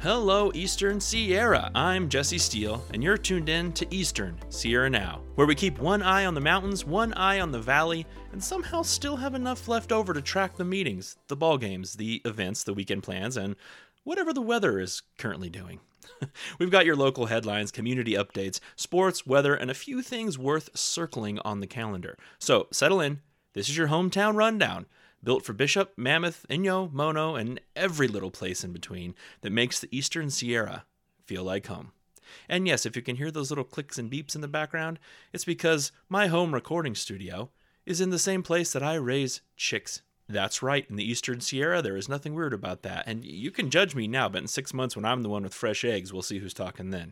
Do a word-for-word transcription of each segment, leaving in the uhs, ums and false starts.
Hello, Eastern Sierra. I'm Jesse Steele, and you're tuned in to Eastern Sierra Now, where we keep one eye on the mountains, one eye on the valley, and somehow still have enough left over to track the meetings, the ball games, the events, the weekend plans, and whatever the weather is currently doing. We've got your local headlines, community updates, sports, weather, and a few things worth circling on the calendar. So settle in. This is your hometown rundown, built for Bishop, Mammoth, Inyo, Mono, and every little place in between that makes the Eastern Sierra feel like home. And yes, if you can hear those little clicks and beeps in the background, it's because my home recording studio is in the same place that I raise chicks. That's right, in the Eastern Sierra, there is nothing weird about that. And you can judge me now, but in six months when I'm the one with fresh eggs, we'll see who's talking then.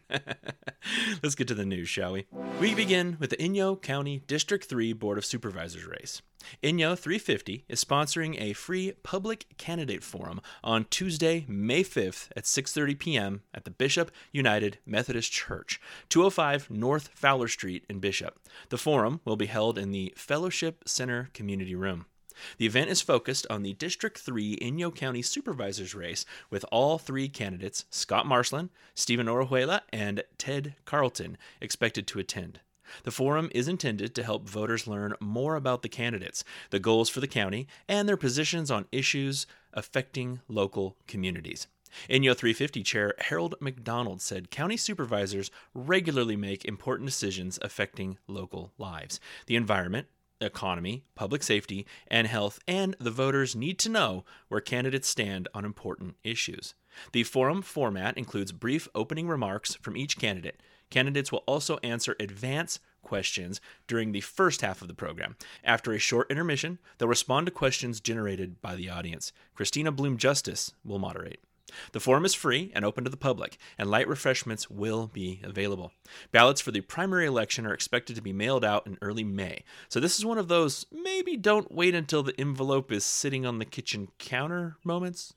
Let's get to the news, shall we? We begin with the Inyo County District three Board of Supervisors race. Inyo three fifty is sponsoring a free public candidate forum on Tuesday, May fifth at six thirty p.m. at the Bishop United Methodist Church, two oh five North Fowler Street in Bishop. The forum will be held in the Fellowship Center Community Room. The event is focused on the District three Inyo County Supervisors race with all three candidates, Scott Marsland, Stephen Orejuela, and Ted Carlton, expected to attend. The forum is intended to help voters learn more about the candidates, the goals for the county, and their positions on issues affecting local communities. Inyo three fifty Chair Harold McDonald said county supervisors regularly make important decisions affecting local lives, the environment, economy, public safety, and health, and the voters need to know where candidates stand on important issues. The forum format includes brief opening remarks from each candidate. Candidates will also answer advance questions during the first half of the program. After a short intermission, they'll respond to questions generated by the audience. Christina Bloom Justice will moderate. The forum is free and open to the public, and light refreshments will be available. Ballots for the primary election are expected to be mailed out in early May, so this is one of those maybe don't wait until the envelope is sitting on the kitchen counter moments.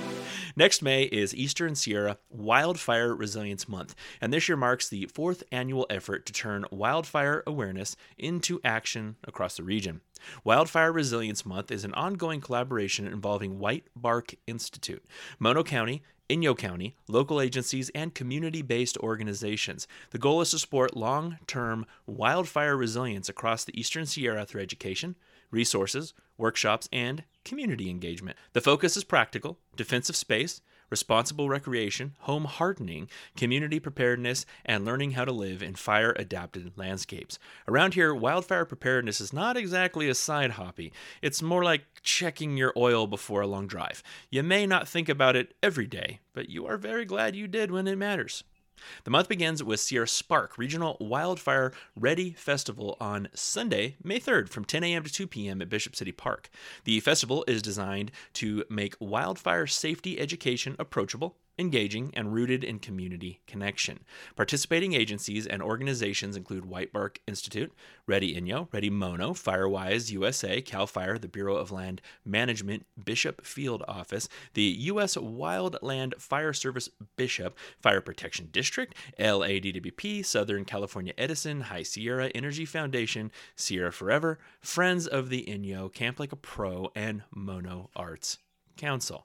Next May is Eastern Sierra Wildfire Resilience Month, and this year marks the fourth annual effort to turn wildfire awareness into action across the region. Wildfire Resilience Month is an ongoing collaboration involving White Bark Institute, Mono County, Inyo County, local agencies, and community-based organizations. The goal is to support long-term wildfire resilience across the Eastern Sierra through education, resources, workshops, and community engagement. The focus is practical, defensive space, responsible recreation, home hardening, community preparedness, and learning how to live in fire-adapted landscapes. Around here, wildfire preparedness is not exactly a side hobby. It's more like checking your oil before a long drive. You may not think about it every day, but you are very glad you did when it matters. The month begins with Sierra Spark Regional Wildfire Ready Festival on Sunday, May third from ten a.m. to two p.m. at Bishop City Park. The festival is designed to make wildfire safety education approachable, engaging, and rooted in community connection. Participating agencies and organizations include White Bark Institute, Ready Inyo, Ready Mono, Firewise U S A, CAL FIRE, the Bureau of Land Management, Bishop Field Office, the U S Wildland Fire Service Bishop, Fire Protection District, L A D W P, Southern California Edison, High Sierra Energy Foundation, Sierra Forever, Friends of the Inyo, Camp Like a Pro, and Mono Arts Council.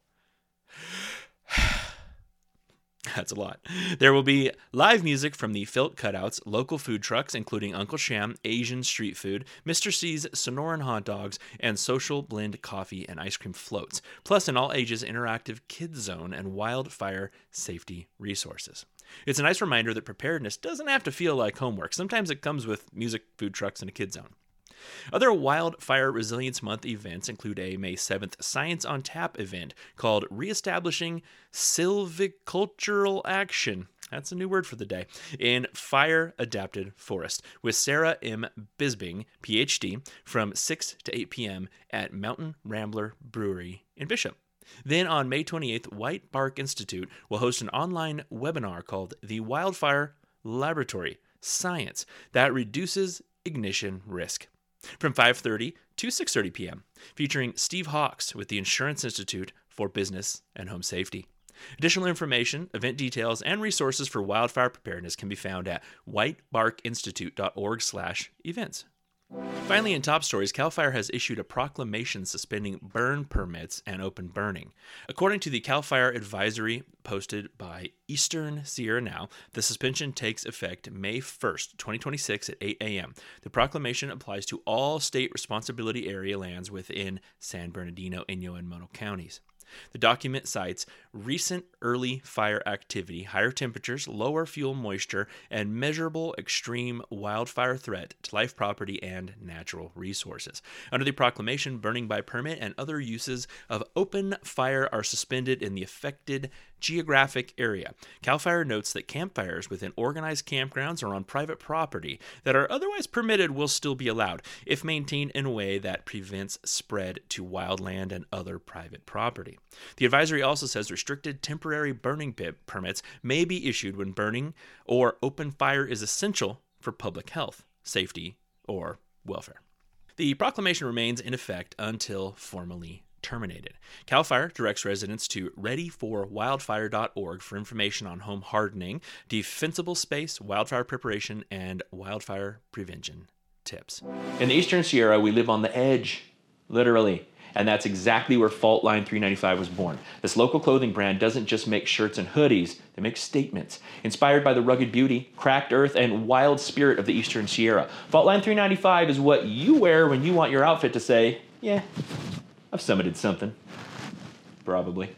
That's a lot. There will be live music from the Filt Cutouts, local food trucks, including Uncle Sham, Asian street food, Mister C's Sonoran hot dogs, and social blend coffee and ice cream floats, plus an all-ages interactive kids zone and wildfire safety resources. It's a nice reminder that preparedness doesn't have to feel like homework. Sometimes it comes with music, food trucks, and a kids zone. Other Wildfire Resilience Month events include a May seventh Science on Tap event called Reestablishing Silvicultural Action. That's a new word for the day. In fire-adapted forest with Sarah M. Bisbing, P H D, from six to eight p.m. at Mountain Rambler Brewery in Bishop. Then on May twenty-eighth, White Bark Institute will host an online webinar called The Wildfire Laboratory Science that reduces ignition risk, from five thirty to six thirty p.m., featuring Steve Hawks with the Insurance Institute for Business and Home Safety. Additional information, event details, and resources for wildfire preparedness can be found at whitebarkinstitute dot org slash events. Finally, in top stories, CAL FIRE has issued a proclamation suspending burn permits and open burning. According to the CAL FIRE advisory posted by Eastern Sierra Now, the suspension takes effect May first, twenty twenty-six at eight a.m. The proclamation applies to all state responsibility area lands within San Bernardino, Inyo, and Mono counties. The document cites recent early fire activity, higher temperatures, lower fuel moisture, and measurable extreme wildfire threat to life, property, and natural resources. Under the proclamation, burning by permit and other uses of open fire are suspended in the affected geographic area. CAL FIRE notes that campfires within organized campgrounds or on private property that are otherwise permitted will still be allowed, if maintained in a way that prevents spread to wildland and other private property. The advisory also says restricted temporary burning pit permits may be issued when burning or open fire is essential for public health, safety, or welfare. The proclamation remains in effect until formally terminated. CAL FIRE directs residents to ready for wildfire dot org for information on home hardening, defensible space, wildfire preparation, and wildfire prevention tips. In the Eastern Sierra, we live on the edge, literally. And that's exactly where Fault Line three ninety-five was born. This local clothing brand doesn't just make shirts and hoodies, they make statements. Inspired by the rugged beauty, cracked earth, and wild spirit of the Eastern Sierra, Fault Line three ninety-five is what you wear when you want your outfit to say, yeah, I've summited something. Probably.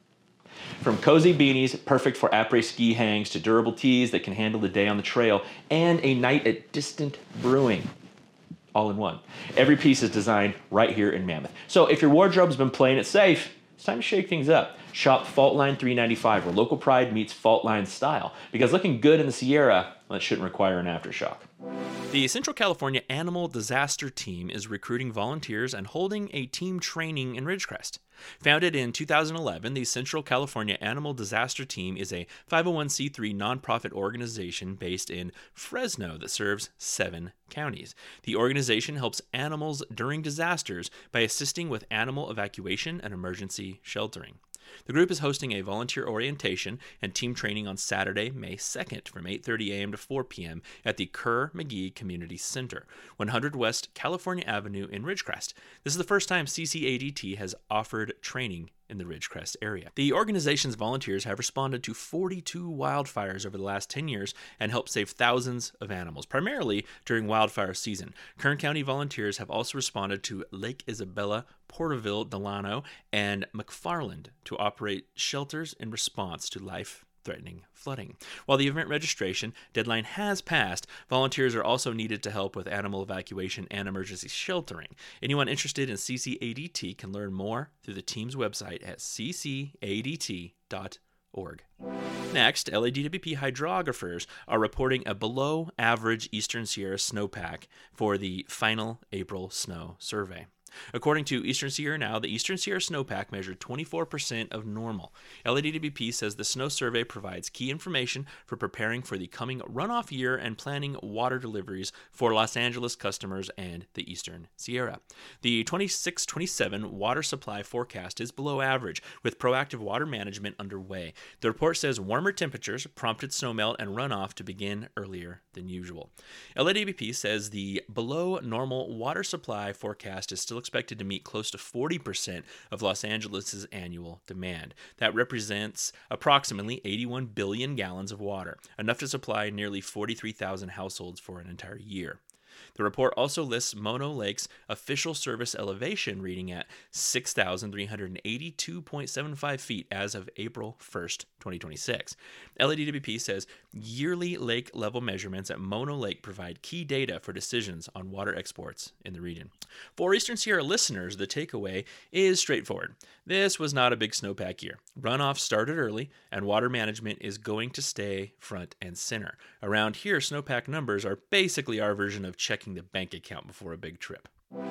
From cozy beanies, perfect for après ski hangs, to durable tees that can handle the day on the trail, and a night at Distant Brewing. All in one. Every piece is designed right here in Mammoth. So if your wardrobe's been playing it safe, it's time to shake things up. Shop Fault Line three ninety-five, where local pride meets Fault Line style. Because looking good in the Sierra, well, it shouldn't require an aftershock. The Central California Animal Disaster Team is recruiting volunteers and holding a team training in Ridgecrest. Founded in two thousand eleven, the Central California Animal Disaster Team is a five oh one c three nonprofit organization based in Fresno that serves seven counties. The organization helps animals during disasters by assisting with animal evacuation and emergency sheltering. The group is hosting a volunteer orientation and team training on Saturday, May second from eight thirty a.m. to four p.m. at the Kerr-McGee Community Center, one hundred West California Avenue in Ridgecrest. This is the first time C C A D T has offered training in the Ridgecrest area. The organization's volunteers have responded to forty-two wildfires over the last ten years and helped save thousands of animals, primarily during wildfire season. Kern County volunteers have also responded to Lake Isabella, Porterville, Delano, and McFarland to operate shelters in response to life-threatening flooding. While the event registration deadline has passed, volunteers are also needed to help with animal evacuation and emergency sheltering. Anyone interested in C C A D T can learn more through the team's website at c c a d t dot org. Next, L A D W P hydrographers are reporting a below-average Eastern Sierra snowpack for the final April snow survey. According to Eastern Sierra Now, the Eastern Sierra snowpack measured twenty-four percent of normal. L A D W P says the snow survey provides key information for preparing for the coming runoff year and planning water deliveries for Los Angeles customers and the Eastern Sierra. The twenty-six twenty-seven water supply forecast is below average, with proactive water management underway. The report says warmer temperatures prompted snowmelt and runoff to begin earlier than usual. L A D W P says the below normal water supply forecast is still expected to meet close to forty percent of Los Angeles' annual demand. That represents approximately eighty-one billion gallons of water, enough to supply nearly forty-three thousand households for an entire year. The report also lists Mono Lake's official service elevation reading at six thousand three hundred eighty-two point seven five feet as of April first, twenty twenty-six. L A D W P says yearly lake level measurements at Mono Lake provide key data for decisions on water exports in the region. For Eastern Sierra listeners, the takeaway is straightforward. This was not a big snowpack year. Runoff started early, and water management is going to stay front and center. Around here, snowpack numbers are basically our version of checking the bank account before a big trip.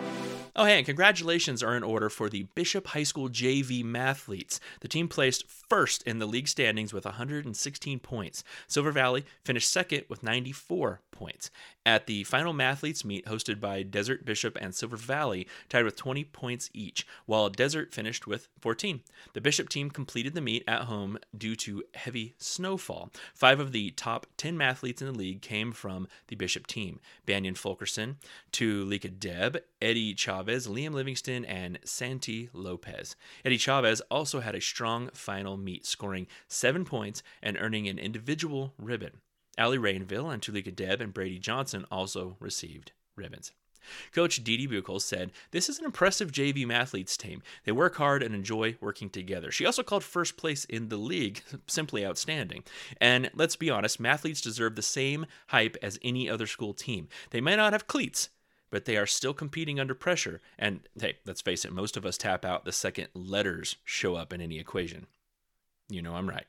Oh, hey, and congratulations are in order for the Bishop High School J V Mathletes. The team placed first in the league standings with one hundred sixteen points. Silver Valley finished second with ninety-four points. At the final Mathletes meet hosted by Desert, Bishop, and Silver Valley, tied with twenty points each, while Desert finished with fourteen. The Bishop team completed the meet at home due to heavy snowfall. Five of the top ten mathletes in the league came from the Bishop team. Banyan Fulkerson, Tulika Deb, Eddie Chavez, Liam Livingston, and Santi Lopez. Eddie Chavez also had a strong final meet, scoring seven points and earning an individual ribbon. Allie Rainville and Tulika Deb and Brady Johnson also received ribbons. Coach Dee Dee Buchholz said, "This is an impressive J V Mathletes team. They work hard and enjoy working together." She also called first place in the league simply outstanding. And let's be honest, Mathletes deserve the same hype as any other school team. They may not have cleats, but they are still competing under pressure. And hey, let's face it, most of us tap out the second letters show up in any equation. You know I'm right.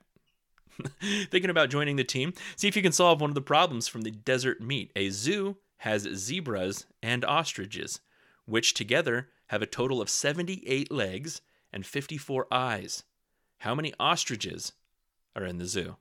Thinking about joining the team? See if you can solve one of the problems from the desert meet. A zoo has zebras and ostriches, which together have a total of seventy-eight legs and fifty-four eyes. How many ostriches are in the zoo?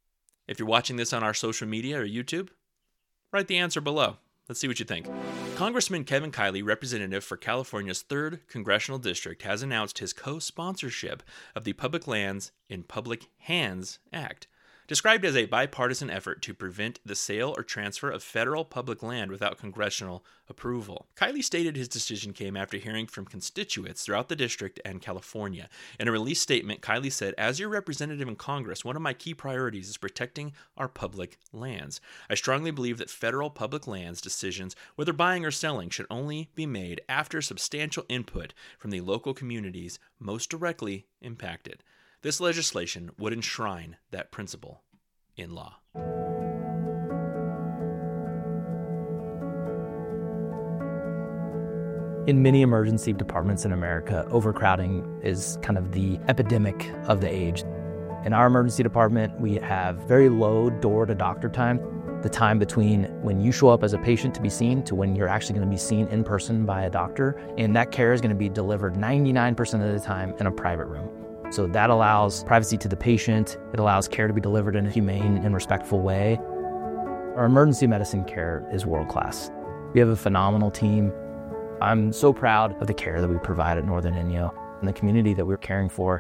If you're watching this on our social media or YouTube, write the answer below. Let's see what you think. Congressman Kevin Kiley, representative for California's third Congressional District, has announced his co-sponsorship of the Public Lands in Public Hands Act. Described as a bipartisan effort to prevent the sale or transfer of federal public land without congressional approval. Kiley stated his decision came after hearing from constituents throughout the district and California. In a released statement, Kiley said, "As your representative in Congress, one of my key priorities is protecting our public lands. I strongly believe that federal public lands decisions, whether buying or selling, should only be made after substantial input from the local communities most directly impacted. This legislation would enshrine that principle in law." In many emergency departments in America, overcrowding is kind of the epidemic of the age. In our emergency department, we have very low door-to-doctor time, the time between when you show up as a patient to be seen to when you're actually going to be seen in person by a doctor, and that care is going to be delivered ninety-nine percent of the time in a private room. So that allows privacy to the patient. It allows care to be delivered in a humane and respectful way. Our emergency medicine care is world-class. We have a phenomenal team. I'm so proud of the care that we provide at Northern Inyo and the community that we're caring for.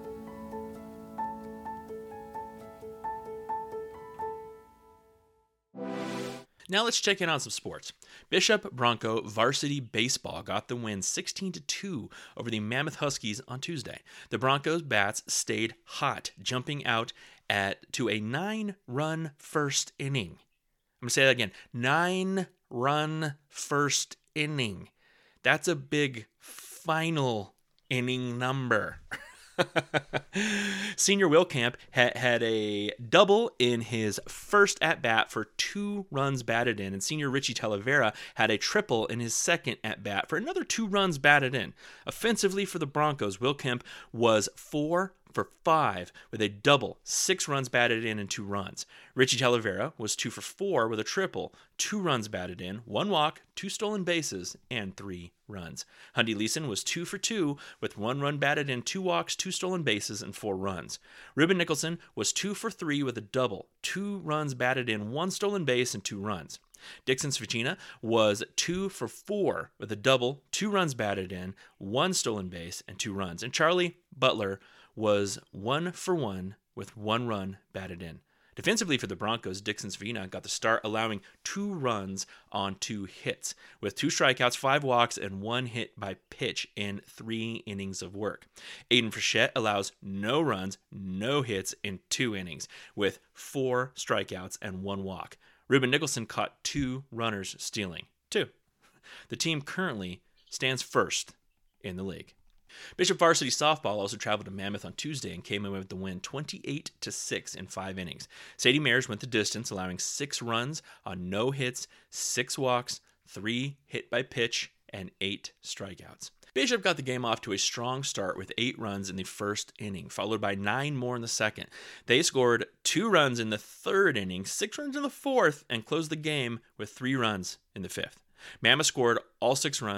Now let's check in on some sports. Bishop Bronco varsity baseball got the win sixteen to two over the Mammoth Huskies on Tuesday. The Broncos bats stayed hot, jumping out at to a nine-run first inning. I'm going to say that again. Nine-run first inning. That's a big final inning number. Senior Will Camp ha- had a double in his first at-bat for two runs batted in, and senior Richie Talavera had a triple in his second at-bat for another two runs batted in. Offensively for the Broncos, Will Camp was four for five with a double, six runs batted in and two runs. Richie Talavera was two for four with a triple, two runs batted in, one walk, two stolen bases, and three runs. Hundy Leeson was two for two with one run batted in, two walks, two stolen bases, and four runs. Ruben Nicholson was two for three with a double, two runs batted in, one stolen base, and two runs. Dixon Svechina was two for four with a double, two runs batted in, one stolen base, and two runs. And Charlie Butler was one for one with one run batted in. Defensively for the Broncos, Dixon Svechina got the start, allowing two runs on two hits, with two strikeouts, five walks, and one hit by pitch in three innings of work. Aiden Frechette allows no runs, no hits in two innings, with four strikeouts and one walk. Ruben Nicholson caught two runners stealing. Two. The team currently stands first in the league. Bishop varsity softball also traveled to Mammoth on Tuesday and came in with the win twenty-eight to six in five innings. Sadie Mayers went the distance, allowing six runs on no hits, six walks, three hit by pitch, and eight strikeouts. Bishop got the game off to a strong start with eight runs in the first inning, followed by nine more in the second. They scored two runs in the third inning, six runs in the fourth, and closed the game with three runs in the fifth. Mammoth scored all six runs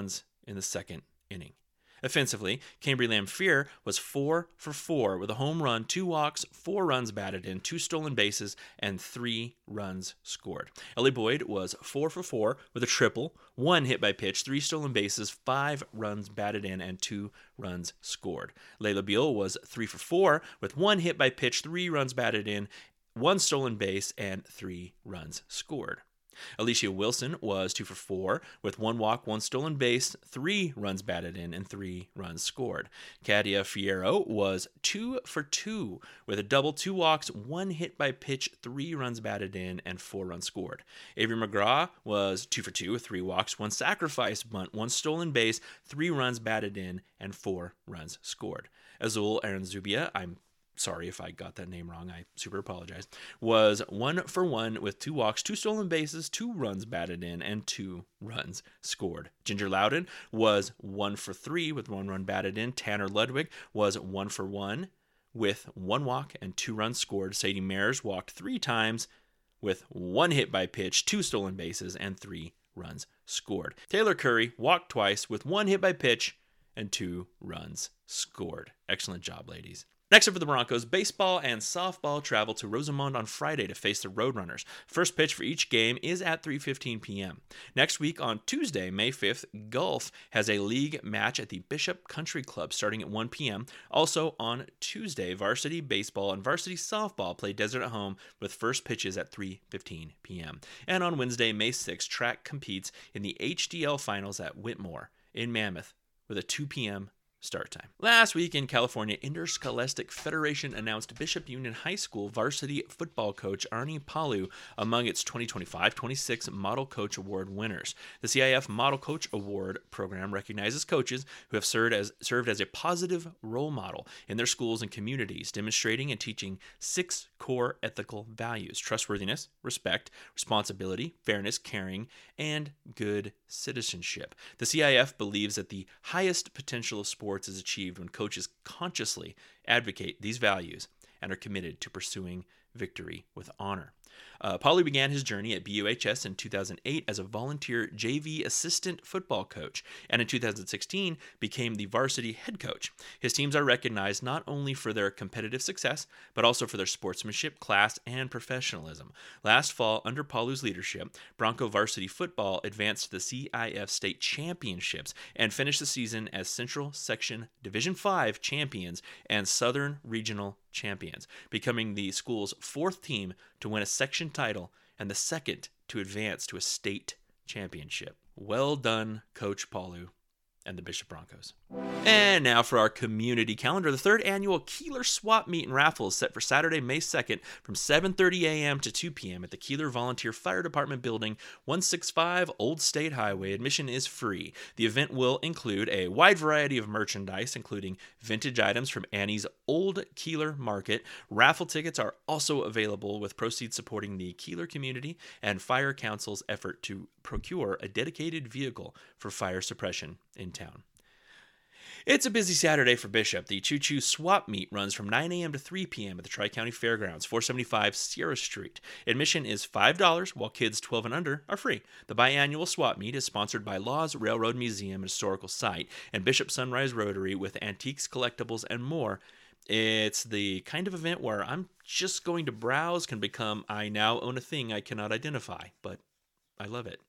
in the second inning. Offensively, Cambry Lamphere was four for four with a home run, two walks, four runs batted in, two stolen bases, and three runs scored. Ellie Boyd was four for four with a triple, one hit by pitch, three stolen bases, five runs batted in, and two runs scored. Layla Beal was three for four with one hit by pitch, three runs batted in, one stolen base, and three runs scored. Alicia Wilson was two for four with one walk, one stolen base, three runs batted in, and three runs scored. Katia Fierro was two for two with a double, two walks, one hit by pitch, three runs batted in, and four runs scored. Avery McGraw was two for two with three walks, one sacrifice bunt, one stolen base, three runs batted in, and four runs scored. Azul Aranzubia, I'm sorry if I got that name wrong, I super apologize, was one for one with two walks, two stolen bases, two runs batted in, and two runs scored. Ginger Loudon was one for three with one run batted in. Tanner Ludwig was one for one with one walk and two runs scored. Sadie Mayers walked three times with one hit by pitch, two stolen bases, and three runs scored. Taylor Curry walked twice with one hit by pitch and two runs scored. Excellent job, ladies. Next up for the Broncos, baseball and softball travel to Rosamond on Friday to face the Roadrunners. First pitch for each game is at three fifteen p.m. Next week on Tuesday, May fifth, golf has a league match at the Bishop Country Club starting at one p.m. Also on Tuesday, varsity baseball and varsity softball play Desert at Home with first pitches at three fifteen p.m. And on Wednesday, May sixth, track competes in the H D L Finals at Whitmore in Mammoth with a two p.m. start time. Last week in California, Interscholastic Federation announced Bishop Union High School varsity football coach Arnie Palu among its twenty twenty-five twenty-six Model Coach Award winners. The C I F Model Coach Award program recognizes coaches who have served as served as a positive role model in their schools and communities, demonstrating and teaching six core ethical values: trustworthiness, respect, responsibility, fairness, caring, and good citizenship. The C I F believes that the highest potential of sports is achieved when coaches consciously advocate these values and are committed to pursuing victory with honor. Uh, Pauly began his journey at B U H S in two thousand eight as a volunteer J V assistant football coach, and in two thousand sixteen became the varsity head coach. His teams are recognized not only for their competitive success, but also for their sportsmanship, class, and professionalism. Last fall, under Pauly's leadership, Bronco varsity football advanced to the C I F state championships and finished the season as Central Section Division five champions and Southern Regional champions, becoming the school's fourth team to win a section title and the second to advance to a state championship. Well done, Coach Palu and the Bishop Broncos. And now for our community calendar. The third annual Keeler Swap Meet and Raffle is set for Saturday, May second from seven thirty a.m. to two p.m. at the Keeler Volunteer Fire Department Building, one sixty-five Old State Highway. Admission is free. The event will include a wide variety of merchandise, including vintage items from Annie's Old Keeler Market. Raffle tickets are also available, with proceeds supporting the Keeler community and Fire Council's effort to procure a dedicated vehicle for fire suppression in town. It's a busy Saturday for Bishop. The Choo Choo Swap Meet runs from nine a.m. to three p.m. at the Tri-County Fairgrounds, four seventy-five Sierra Street. Admission is five dollars, while kids twelve and under are free. The biannual Swap Meet is sponsored by Laws Railroad Museum and Historical Site and Bishop Sunrise Rotary, with antiques, collectibles, and more. It's the kind of event where I'm just going to browse can become I now own a thing I cannot identify, but I love it.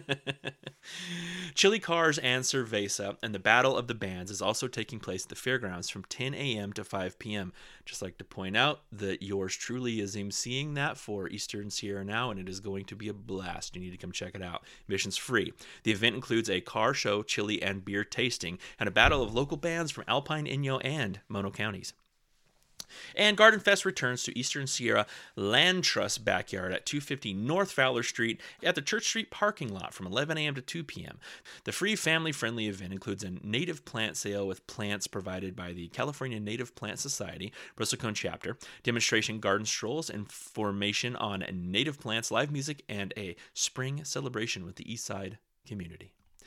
Chili Cars and Cerveza and the Battle of the Bands is also taking place at the fairgrounds from ten a.m. to five p.m. Just like to point out that yours truly is emceeing that for Eastern Sierra Now, and it is going to be a blast. You need to come check it out. Admission's free. The event includes a car show, chili and beer tasting, and a battle of local bands from Alpine, Inyo, and Mono counties. And Garden Fest returns to Eastern Sierra Land Trust backyard at two fifty North Fowler Street at the Church Street parking lot from eleven a.m. to two p.m. The free family-friendly event includes a native plant sale with plants provided by the California Native Plant Society, Bristlecone Chapter, demonstration garden strolls, information on native plants, live music, and a spring celebration with the Eastside community.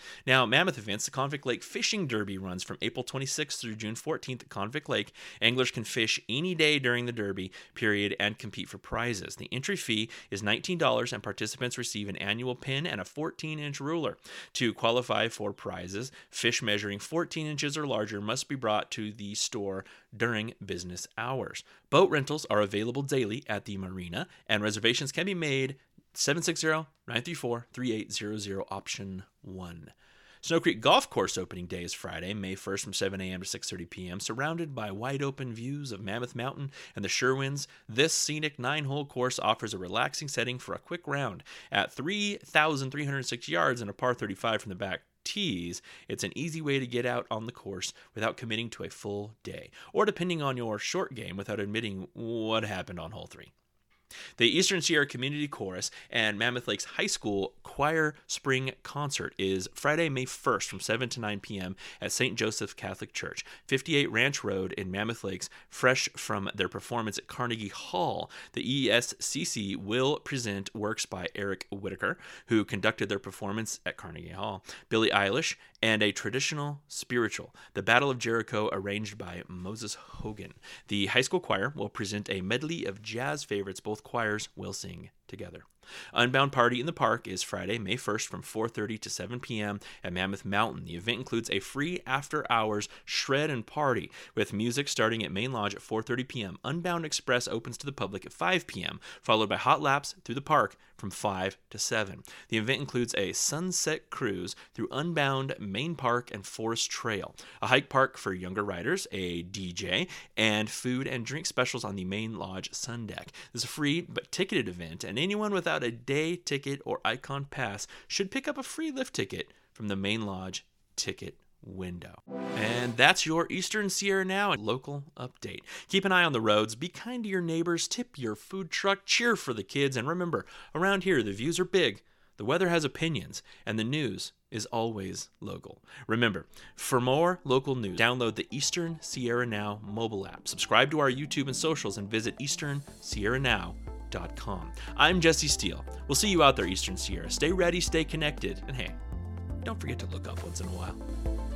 Now, Mammoth events, the Convict Lake Fishing Derby runs from April twenty-sixth through June fourteenth at Convict Lake. Anglers can fish any day during the Derby period and compete for prizes. The entry fee is nineteen dollars and participants receive an annual pin and a fourteen inch ruler. To qualify for prizes, fish measuring fourteen inches or larger must be brought to the store during business hours. Boat rentals are available daily at the marina, and reservations can be made seven six zero, nine three four, three eight zero zero, option one. Snow Creek Golf Course opening day is Friday, May first from seven a.m. to six thirty p.m. Surrounded by wide-open views of Mammoth Mountain and the Sherwins, this scenic nine-hole course offers a relaxing setting for a quick round. At three thousand three hundred six yards and a par thirty-five from the back tees, it's an easy way to get out on the course without committing to a full day, or depending on your short game, without admitting what happened on hole three. The Eastern Sierra Community Chorus and Mammoth Lakes High School Choir Spring Concert is Friday, May first from seven to nine p.m. at Saint Joseph Catholic Church, fifty-eight Ranch Road in Mammoth Lakes. Fresh from their performance at Carnegie Hall, the E S C C will present works by Eric Whitaker, who conducted their performance at Carnegie Hall, Billie Eilish, and a traditional spiritual, The Battle of Jericho, arranged by Moses Hogan. The high school choir will present a medley of jazz favorites. Both choirs will sing together. Unbound Party in the Park is Friday, May first from four thirty to seven p.m. at Mammoth Mountain. The event includes a free after-hours shred and party with music starting at Main Lodge at four thirty p.m. Unbound Express opens to the public at five p.m., followed by hot laps through the park from five to seven. The event includes a sunset cruise through Unbound, Main Park, and Forest Trail, a hike park for younger riders, a D J, and food and drink specials on the Main Lodge sun deck. This is a free but ticketed event, and anyone without a day ticket or Icon Pass should pick up a free lift ticket from the Main Lodge ticket window. And that's your Eastern Sierra Now local update. Keep an eye on the roads, be kind to your neighbors, tip your food truck, cheer for the kids, and remember, around here the views are big, the weather has opinions, and the news is always local. Remember, for more local news, download the Eastern Sierra Now mobile app, subscribe to our YouTube and socials, and visit eastern sierra now dot com. I'm Jesse Steele. We'll see you out there, Eastern Sierra. Stay ready, stay connected, and hey, don't forget to look up once in a while.